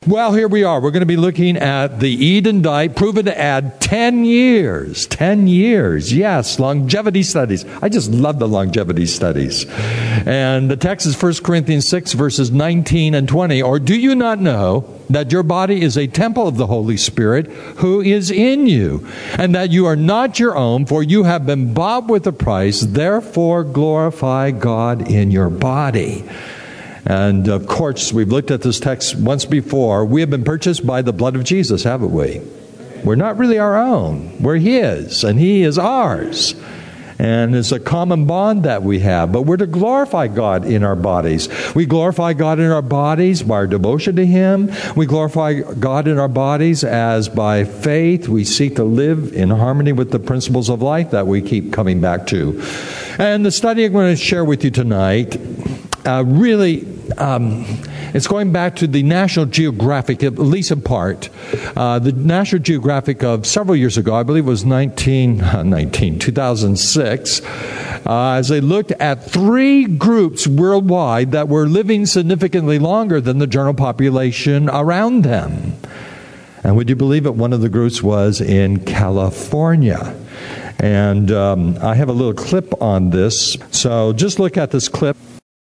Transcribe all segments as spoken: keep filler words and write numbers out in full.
Well, here we are. We're going to be looking at the Eden diet, proven to add ten years. ten years, yes, longevity studies. I just love the longevity studies. And the text is First Corinthians six, verses nineteen and twenty. Or do you not know that your body is a temple of the Holy Spirit who is in you, and that you are not your own, for you have been bought with a price. Therefore glorify God in your body. And of course, we've looked at this text once before. We have been purchased by the blood of Jesus, haven't we? We're not really our own. We're His, and He is ours. And it's a common bond that we have. But we're to glorify God in our bodies. We glorify God in our bodies by our devotion to Him. We glorify God in our bodies as by faith we seek to live in harmony with the principles of life that we keep coming back to. And the study I'm going to share with you tonight uh, really... Um, it's going back to the National Geographic, at least in part. Uh, the National Geographic of several years ago, I believe it was nineteen, nineteen, two thousand six, uh, as they looked at three groups worldwide that were living significantly longer than the general population around them. And would you believe it? One of the groups was in California. And um, I have a little clip on this. So just look at this clip.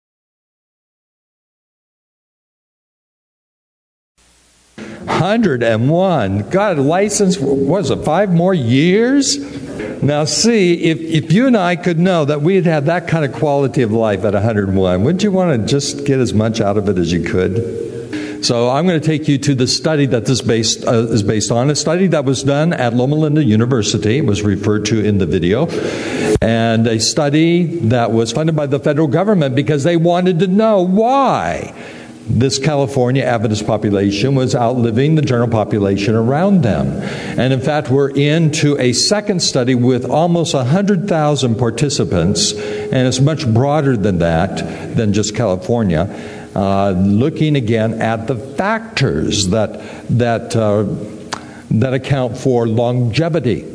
one hundred and one. Got a license for, what was it, five more years? Now see, if, if you and I could know that we'd have that kind of quality of life at one hundred and one, wouldn't you want to just get as much out of it as you could? So I'm going to take you to the study that this based, uh, is based on, a study that was done at Loma Linda University. It was referred to in the video. And a study that was funded by the federal government because they wanted to know why this California Adventist population was outliving the general population around them. And in fact, we're into a second study with almost one hundred thousand participants, and it's much broader than that, than just California, uh, looking again at the factors that, that, uh, that account for longevity.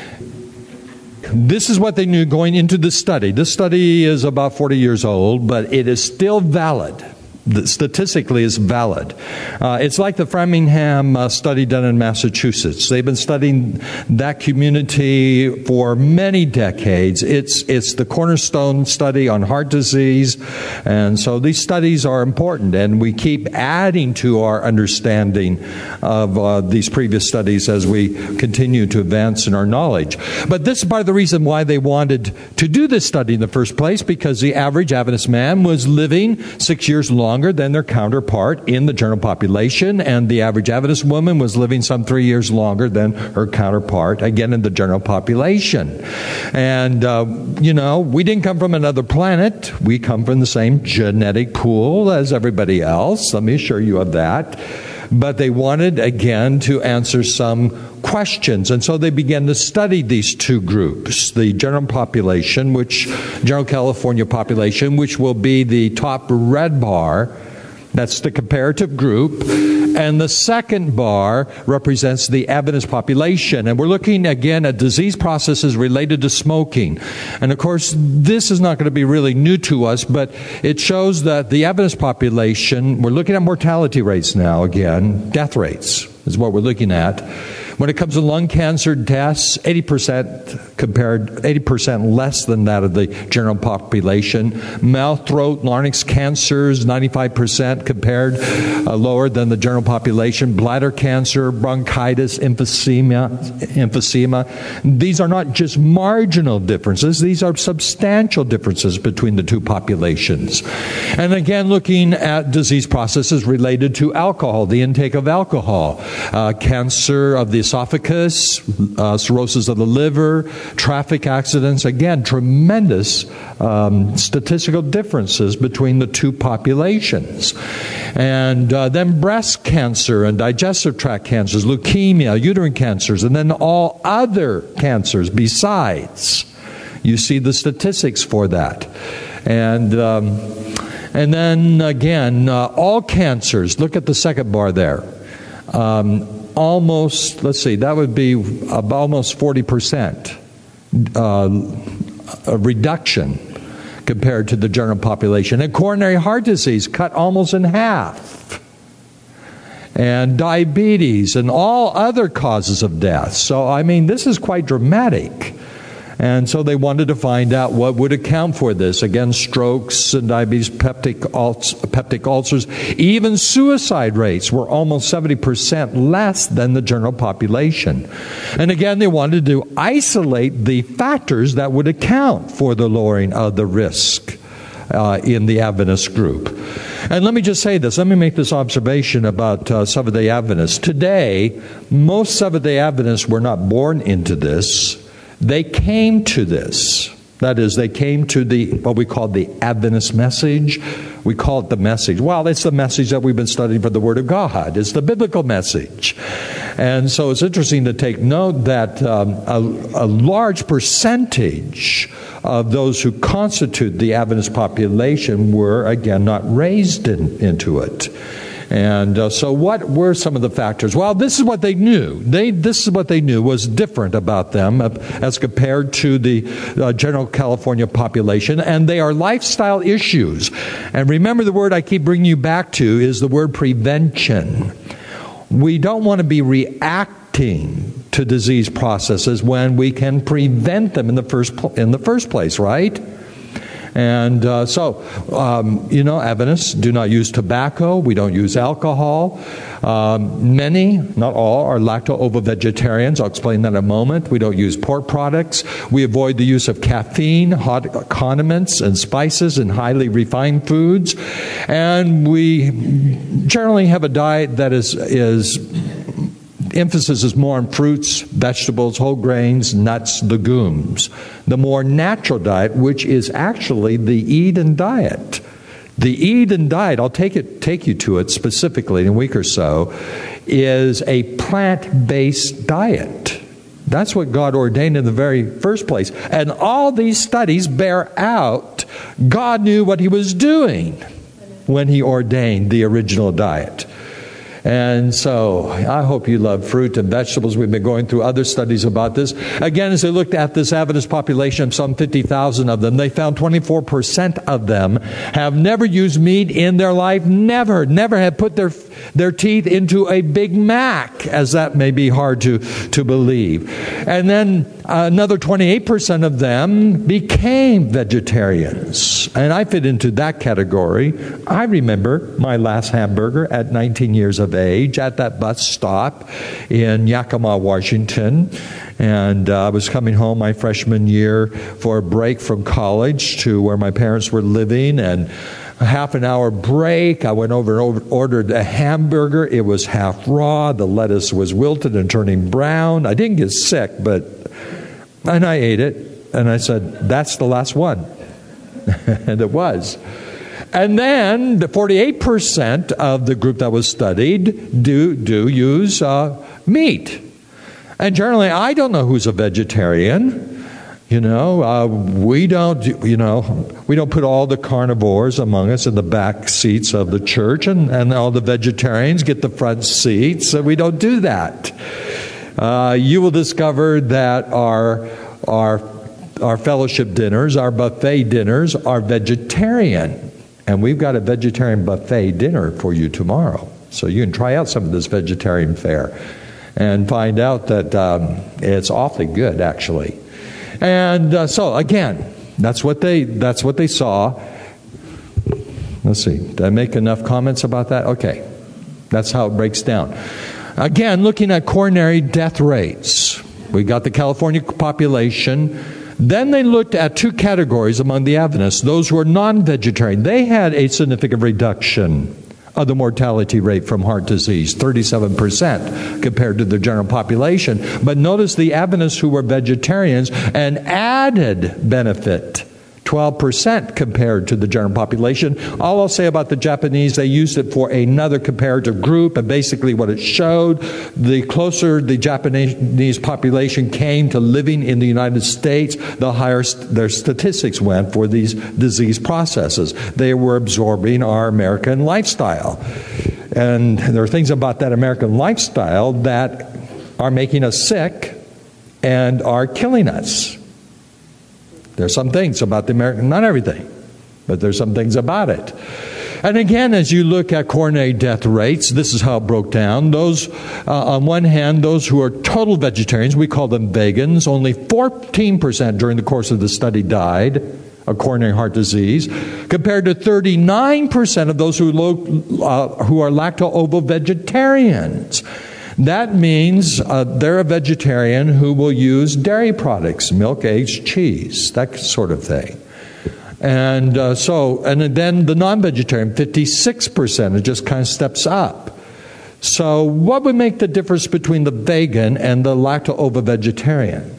This is what they knew going into this study. This study is about forty years old, but it is still valid. Statistically is valid. Uh, it's like the Framingham uh, study done in Massachusetts. They've been studying that community for many decades. It's it's the cornerstone study on heart disease, and so these studies are important, and we keep adding to our understanding of uh, these previous studies as we continue to advance in our knowledge. But this is part of the reason why they wanted to do this study in the first place, because the average Adventist man was living six years longer than their counterpart in the general population, and the average Adventist woman was living some three years longer than her counterpart, again, in the general population. And, uh, you know, we didn't come from another planet. We come from the same genetic pool as everybody else. Let me assure you of that. But they wanted, again, to answer some questions. And so they began to study these two groups, the general population, which, general California population, which will be the top red bar. That's the comparative group. And the second bar represents the Adventist population. And we're looking again at disease processes related to smoking. And of course, this is not going to be really new to us, but it shows that the Adventist population, we're looking at mortality rates now again, death rates is what we're looking at. When it comes to lung cancer deaths, eighty percent compared, eighty percent less than that of the general population. Mouth, throat, larynx cancers, ninety-five percent compared uh, lower than the general population. Bladder cancer, bronchitis, emphysema, emphysema. These are not just marginal differences. These are substantial differences between the two populations. And again, looking at disease processes related to alcohol, the intake of alcohol, uh, cancer of the esophagus, uh, cirrhosis of the liver, traffic accidents. Again, tremendous um, statistical differences between the two populations. And uh, then breast cancer and digestive tract cancers, leukemia, uterine cancers, and then all other cancers besides. You see the statistics for that. And um, and then again, uh, all cancers. Look at the second bar there. Um, Almost, let's see, that would be about almost forty percent uh, a reduction compared to the general population. And coronary heart disease cut almost in half. and diabetes and all other causes of death. So, I mean, this is quite dramatic. And so they wanted to find out what would account for this. Again, strokes and diabetes, peptic, ul- peptic ulcers, even suicide rates were almost seventy percent less than the general population. And again, they wanted to isolate the factors that would account for the lowering of the risk uh, in the Adventist group. And let me just say this. Let me make this observation about uh, Seventh-day Adventists. Today, most Seventh-day Adventists were not born into this. They came to this. That is, they came to the what we call the Adventist message. We call it the message. Well, it's the message that we've been studying for the Word of God. It's the biblical message. And so it's interesting to take note that um, a, a large percentage of those who constitute the Adventist population were, again, not raised in, into it. And uh, so what were some of the factors? Well, this is what they knew. They, this is what they knew was different about them uh, as compared to the uh, general California population, and they are lifestyle issues. And remember, the word I keep bringing you back to is the word prevention. We don't want to be reacting to disease processes when we can prevent them in the first pl- in the first place, right? And uh, so, um, you know, Adventists do not use tobacco. We don't use alcohol. Um, many, not all, are lacto-ovo-vegetarians. I'll explain that in a moment. We don't use pork products. We avoid the use of caffeine, hot condiments, and spices in highly refined foods. And we generally have a diet that is is... emphasis is more on fruits, vegetables, whole grains, nuts, legumes. The more natural diet, which is actually the Eden diet. The Eden diet, I'll take it, take you to it specifically in a week or so, is a plant-based diet. That's what God ordained in the very first place. And all these studies bear out God knew what He was doing when He ordained the original diet. And so I hope you love fruit and vegetables. We've been going through other studies about this. Again, as they looked at this Adventist population of some fifty thousand of them, they found twenty-four percent of them have never used meat in their life. Never, never have put their their teeth into a Big Mac, as that may be hard to, to believe. And then another twenty-eight percent of them became vegetarians. And I fit into that category. I remember my last hamburger at nineteen years of age at that bus stop in Yakima, Washington. And uh, I was coming home my freshman year for a break from college to where my parents were living, and a half an hour break, I went over and over, ordered a hamburger. It was half raw. The lettuce was wilted and turning brown. I didn't get sick, but and I ate it, and I said, that's the last one. And it was. And then the forty-eight percent of the group that was studied do do use uh, meat. And generally, I don't know who's a vegetarian. You know, uh, we don't. You know, we don't put all the carnivores among us in the back seats of the church, and, and all the vegetarians get the front seats. So we don't do that. Uh, you will discover that our our our fellowship dinners, our buffet dinners, are vegetarian. And we've got a vegetarian buffet dinner for you tomorrow. So you can try out some of this vegetarian fare and find out that um, it's awfully good, actually. And uh, so, again, that's what they that's what they saw. Let's see. Did I make enough comments about that? Okay. That's how it breaks down. Again, looking at coronary death rates. We got the California population. Then they looked at two categories among the Adventists, those who are non-vegetarian. They had a significant reduction of the mortality rate from heart disease, thirty-seven percent compared to the general population. But notice the Adventists who were vegetarians, an added benefit, twelve percent compared to the general population. All I'll say about the Japanese, they used it for another comparative group, and basically what it showed, the closer the Japanese population came to living in the United States, the higher st- their statistics went for these disease processes. They were absorbing our American lifestyle. And there are things about that American lifestyle that are making us sick and are killing us. There's some things about the American, not everything, but there's some things about it. And again, as you look at coronary death rates, this is how it broke down. Those, uh, on one hand, those who are total vegetarians, we call them vegans, only fourteen percent during the course of the study died of coronary heart disease, compared to thirty-nine percent of those who, lo- uh, who are lacto-ovo-vegetarians. That means uh, they're a vegetarian who will use dairy products, milk, eggs, cheese, that sort of thing. And uh, so, and then the non-vegetarian, fifty-six percent, it just kind of steps up. So what would make the difference between the vegan and the lacto-ovo-vegetarian?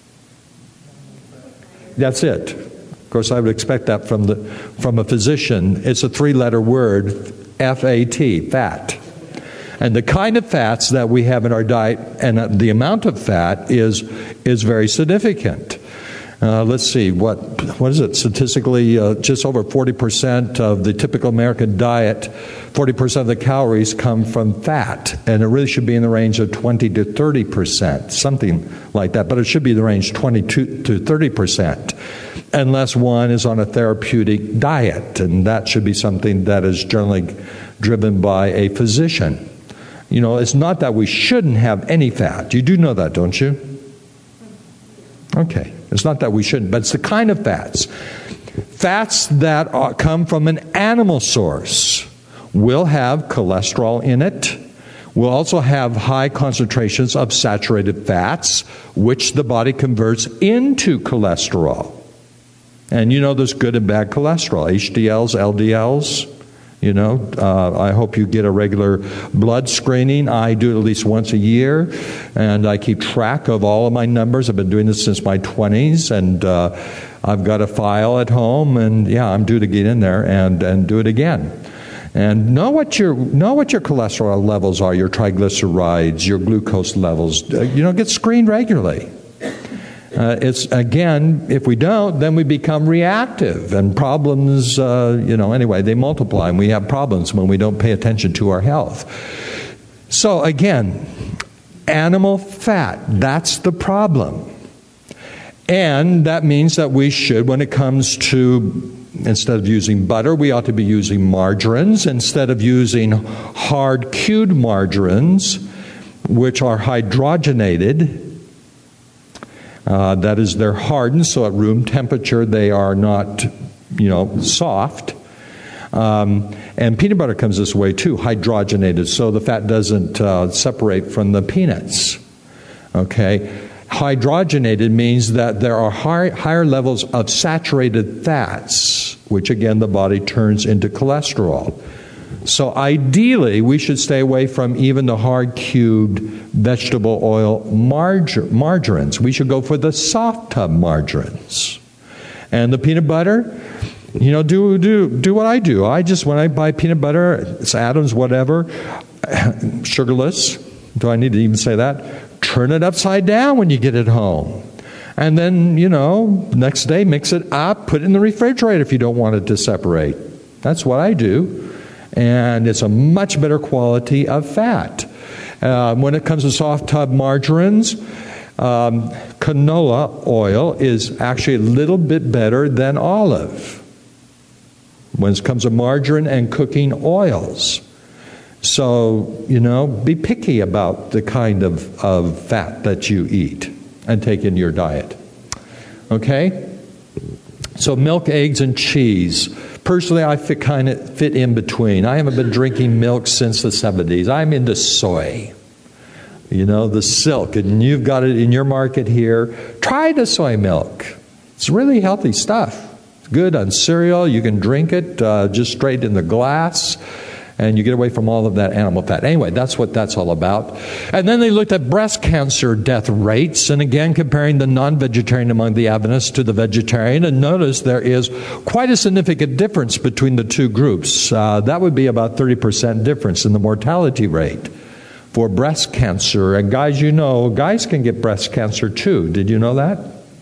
That's it. Of course, I would expect that from the from a physician. It's a three-letter word, F A T, fat. And the kind of fats that we have in our diet and the amount of fat is is very significant. Uh, let's see, what what is it? Statistically, uh, just over forty percent of the typical American diet, forty percent of the calories come from fat. And it really should be in the range of twenty to thirty percent, something like that. But it should be in the range twenty-two to thirty percent, unless one is on a therapeutic diet. And that should be something that is generally driven by a physician. You know, it's not that we shouldn't have any fat. You do know that, don't you? Okay. It's not that we shouldn't, but it's the kind of fats. Fats that are, come from an animal source will have cholesterol in it. Will also have high concentrations of saturated fats, which the body converts into cholesterol. And you know there's good and bad cholesterol, H D Ls, L D Ls. You know, uh, I hope you get a regular blood screening. I do it at least once a year, and I keep track of all of my numbers. I've been doing this since my twenties, and uh, I've got a file at home, and yeah, I'm due to get in there and, and do it again. And know what your know what your cholesterol levels are, your triglycerides, your glucose levels. Uh, you know, get screened regularly. Uh, it's, again, if we don't, then we become reactive, and problems, uh, you know, anyway, they multiply, and we have problems when we don't pay attention to our health. So, again, animal fat, that's the problem. And that means that we should, when it comes to, instead of using butter, we ought to be using margarines. Instead of using hard cured margarines, which are hydrogenated, Uh, that is, they're hardened, so at room temperature they are not, you know, soft. Um, and peanut butter comes this way too, hydrogenated, so the fat doesn't uh, separate from the peanuts. Okay? Hydrogenated means that there are high, higher levels of saturated fats, which again the body turns into cholesterol. So ideally, we should stay away from even the hard-cubed vegetable oil margar- margarines. We should go for the soft tub margarines. And the peanut butter, you know, do do do what I do. I just, when I buy peanut butter, it's Adams, whatever, sugarless. Do I need to even say that? Turn it upside down when you get it home. And then, you know, next day, mix it up, put it in the refrigerator if you don't want it to separate. That's what I do. And it's a much better quality of fat. Uh, when it comes to soft tub margarines, um, canola oil is actually a little bit better than olive when it comes to margarine and cooking oils. So, you know, be picky about the kind of, of fat that you eat and take in your diet. Okay? So milk, eggs, and cheese. Personally, I fit, kind of fit in between. I haven't been drinking milk since the seventies. I'm into soy. You know, the silk. And you've got it in your market here. Try the soy milk. It's really healthy stuff. It's good on cereal. You can drink it uh, just straight in the glass. And you get away from all of that animal fat. Anyway, that's what that's all about. And then they looked at breast cancer death rates, and again comparing the non-vegetarian among the Adventists to the vegetarian. And notice there is quite a significant difference between the two groups. Uh, that would be about thirty percent difference in the mortality rate for breast cancer. And guys, you know, guys can get breast cancer too. Did you know that?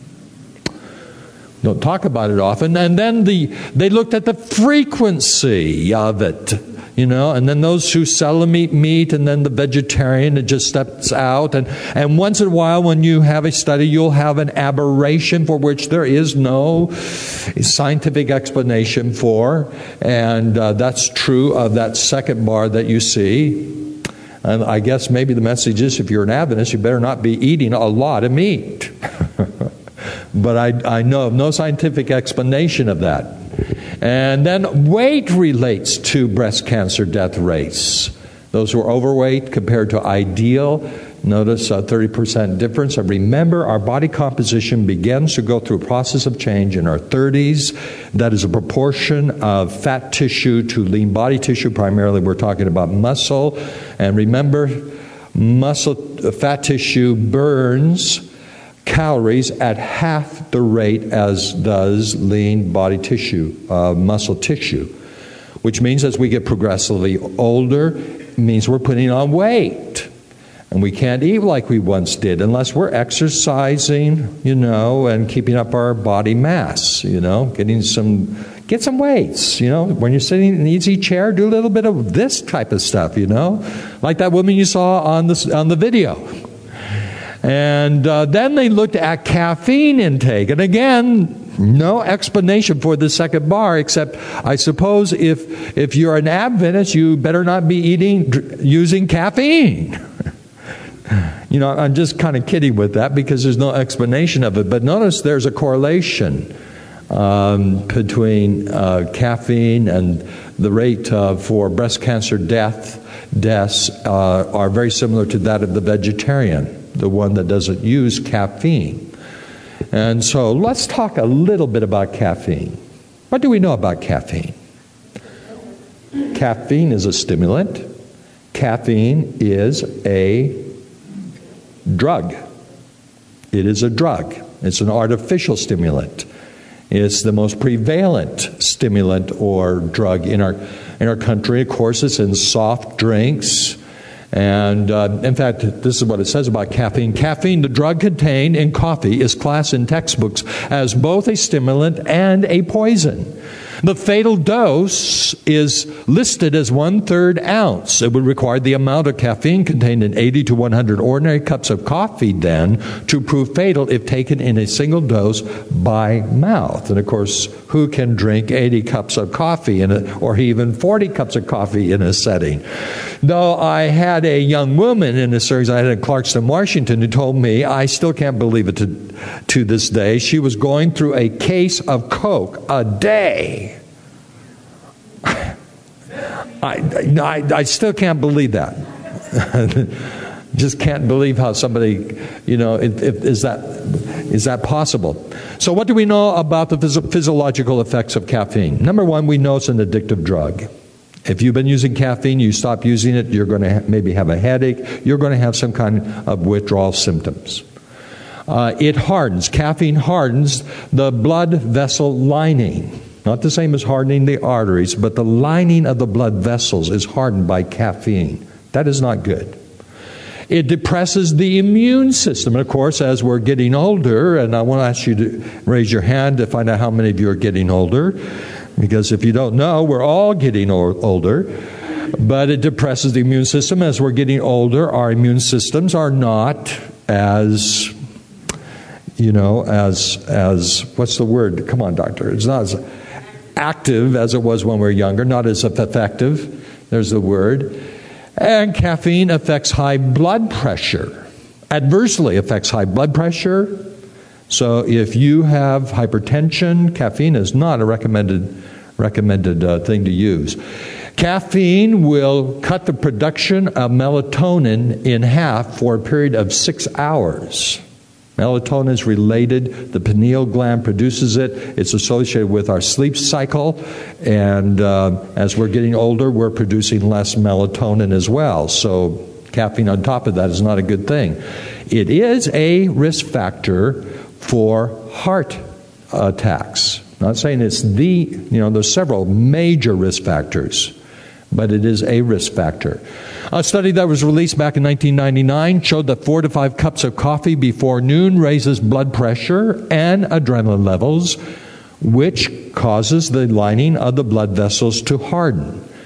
Don't talk about it often. And then the they looked at the frequency of it. You know, and then those who seldom eat meat, and then the vegetarian that just steps out. And, and once in a while, when you have a study, you'll have an aberration for which there is no scientific explanation for. And uh, that's true of that second bar that you see. And I guess maybe the message is, if you're an Adventist, you better not be eating a lot of meat. But I, I know of no scientific explanation of that. And then weight relates to breast cancer death rates. Those who are overweight compared to ideal, notice a thirty percent difference. And remember, our body composition begins to go through a process of change in our thirties. That is a proportion of fat tissue to lean body tissue. Primarily, we're talking about muscle. And remember, muscle, fat tissue burns calories at half the rate as does lean body tissue, uh, muscle tissue, which means as we get progressively older, it means we're putting on weight. And we can't eat like we once did unless we're exercising, you know, and keeping up our body mass, you know, getting some, get some weights, you know. When you're sitting in an easy chair, do a little bit of this type of stuff, you know, like that woman you saw on the, on the video. And uh, then they looked at caffeine intake. And again, no explanation for the second bar, except I suppose if if you're an Adventist, you better not be eating, using caffeine. You know, I'm just kind of kidding with that because there's no explanation of it. But notice there's a correlation um, between uh, caffeine and the rate uh, for breast cancer death, deaths uh, are very similar to that of the vegetarian, the one that doesn't use caffeine. And so let's talk a little bit about caffeine. What do we know about caffeine? Caffeine is a stimulant. Caffeine is a drug. It is a drug. It's an artificial stimulant. It's the most prevalent stimulant or drug in our in our country. Of course, it's in soft drinks. And uh, in fact, this is what it says about caffeine. Caffeine, the drug contained in coffee, is classed in textbooks as both a stimulant and a poison. The fatal dose is listed as one-third ounce. It would require the amount of caffeine contained in eighty to one hundred ordinary cups of coffee, then, to prove fatal if taken in a single dose by mouth. And of course, who can drink eighty cups of coffee in a, or even forty cups of coffee in a setting? Though I had a young woman in a series I had in Clarkston, Washington, who told me, I still can't believe it to, to this day, she was going through a case of Coke a day. I, I, I still can't believe that. Just can't believe how somebody, you know, if, if, is that is that possible? So what do we know about the phys- physiological effects of caffeine? Number one, we know it's an addictive drug. If you've been using caffeine, you stop using it, you're going to ha- maybe have a headache, you're going to have some kind of withdrawal symptoms. Uh, it hardens. Caffeine hardens the blood vessel lining. Not the same as hardening the arteries, but the lining of the blood vessels is hardened by caffeine. That is not good. It depresses the immune system. And of course, as we're getting older, and I want to ask you to raise your hand to find out how many of you are getting older, because if you don't know, we're all getting o- older. But it depresses the immune system. As we're getting older, our immune systems are not as, you know, as, as what's the word? Come on, doctor. It's not as active as it was when we were younger, not as effective. There's the word. And caffeine affects high blood pressure. Adversely affects high blood pressure. So if you have hypertension, caffeine is not a recommended recommended uh, thing to use. Caffeine will cut the production of melatonin in half for a period of six hours. Melatonin is related. The pineal gland produces it. It's associated with our sleep cycle. And uh, as we're getting older, we're producing less melatonin as well. So caffeine on top of that is not a good thing. It is a risk factor for heart attacks. I'm not saying it's the, you know, there's several major risk factors, but it is a risk factor. A study that was released back in nineteen ninety-nine showed that four to five cups of coffee before noon raises blood pressure and adrenaline levels, which causes the lining of the blood vessels to harden.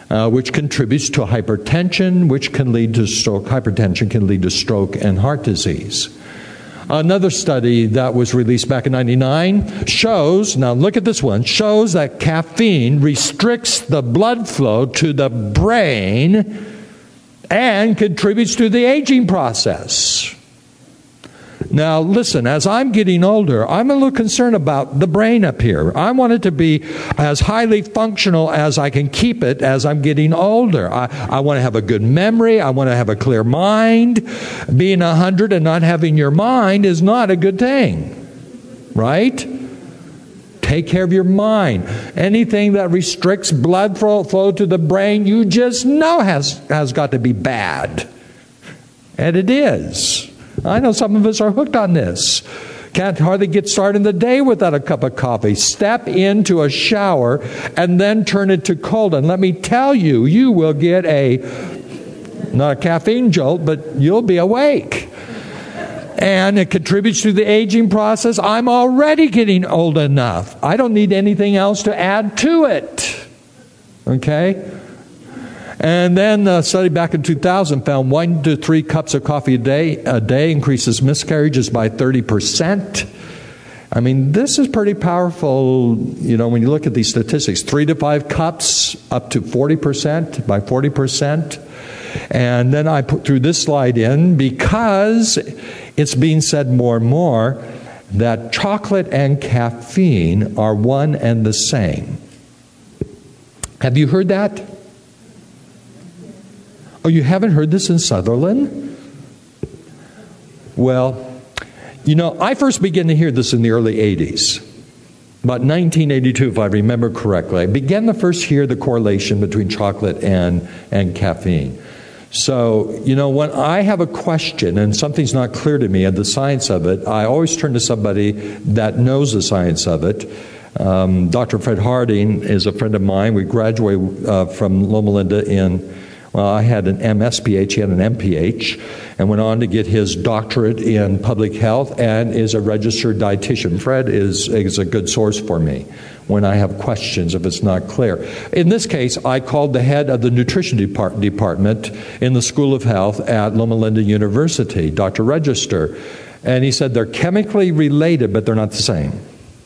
uh, which contributes to hypertension, which can lead to stroke. Hypertension can lead to stroke and heart disease. Another study that was released back in ninety-nine shows, now look at this one, shows that caffeine restricts the blood flow to the brain and contributes to the aging process. Now listen, as I'm getting older, I'm a little concerned about the brain up here. I want it to be as highly functional as I can keep it as I'm getting older. I, I want to have a good memory. I want to have a clear mind. Being a hundred and not having your mind is not a good thing, right? Take care of your mind. Anything that restricts blood flow, flow to the brain, you just know has, has got to be bad. And it is. I know some of us are hooked on this. Can't hardly get started in the day without a cup of coffee. Step into a shower and then turn it to cold. And let me tell you, you will get a, not a caffeine jolt, but you'll be awake. And it contributes to the aging process. I'm already getting old enough. I don't need anything else to add to it. Okay? And then a study back in two thousand found one to three cups of coffee a day a day increases miscarriages by thirty percent. I mean, this is pretty powerful, you know, when you look at these statistics. Three to five cups up to forty percent, by forty percent. And then I put threw this slide in because it's being said more and more that chocolate and caffeine are one and the same. Have you heard that? Oh, you haven't heard this in Sutherland? Well, you know, I first began to hear this in the early eighties. About nineteen eighty-two, if I remember correctly. I began to first hear the correlation between chocolate and, and caffeine. So, you know, when I have a question and something's not clear to me of the science of it, I always turn to somebody that knows the science of it. Um, Doctor Fred Harding is a friend of mine. We graduated uh, from Loma Linda in... Well, I had an M S P H, he had an M P H, and went on to get his doctorate in public health and is a registered dietitian. Fred is, is a good source for me when I have questions if it's not clear. In this case, I called the head of the nutrition depart- department in the School of Health at Loma Linda University, Doctor Register, and he said they're chemically related, but they're not the same.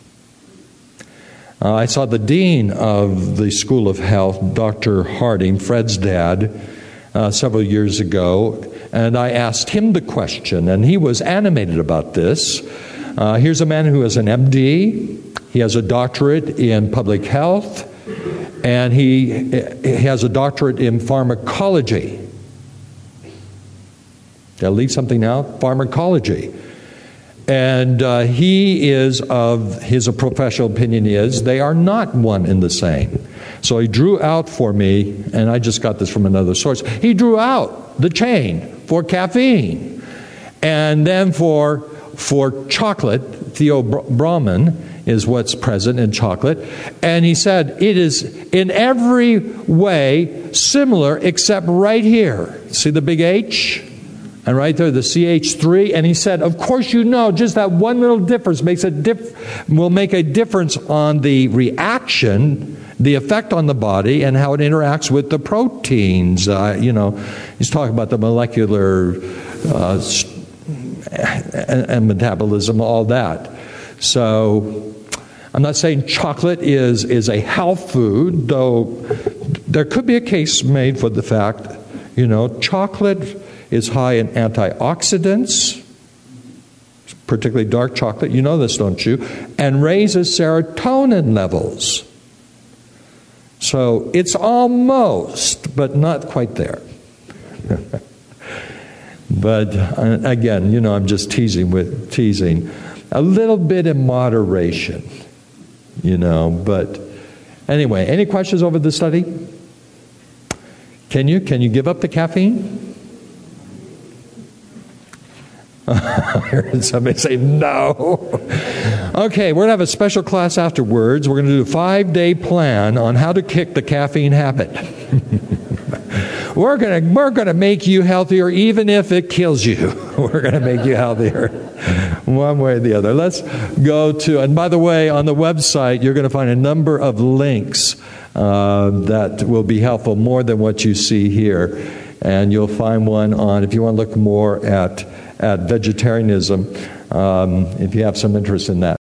Uh, I saw the dean of the School of Health, Doctor Harding, Fred's dad, uh, several years ago, and I asked him the question, and he was animated about this. Uh, here's a man who has an M D, he has a doctorate in public health, and he, he has a doctorate in pharmacology. Did I leave something out? Pharmacology. And uh, he is of, his professional opinion is, they are not one and the same. So he drew out for me, and I just got this from another source, he drew out the chain for caffeine. And then for, for chocolate, theobromine is what's present in chocolate. And he said it is in every way similar except right here. See the big H? And right there, the C H three, and he said, of course you know, just that one little difference makes a diff- will make a difference on the reaction, the effect on the body, and how it interacts with the proteins. Uh, you know, he's talking about the molecular uh, and, and metabolism, all that. So I'm not saying chocolate is, is a health food, though there could be a case made for the fact, you know, chocolate is high in antioxidants, particularly dark chocolate, you know this, don't you, and raises serotonin levels. So it's almost, but not quite there. But uh, again, you know, I'm just teasing with teasing. A little bit in moderation, you know, but anyway, any questions over the study? Can you? Can you give up the caffeine? I heard somebody say no. Okay, we're going to have a special class afterwards. We're going to do a five-day plan on how to kick the caffeine habit. we're going to we're going to make you healthier even if it kills you. We're going to make you healthier. one way or the other. Let's go to, and by the way, on the website, you're going to find a number of links uh, that will be helpful, more than what you see here. And you'll find one on, if you want to look more at, at vegetarianism, um, if you have some interest in that.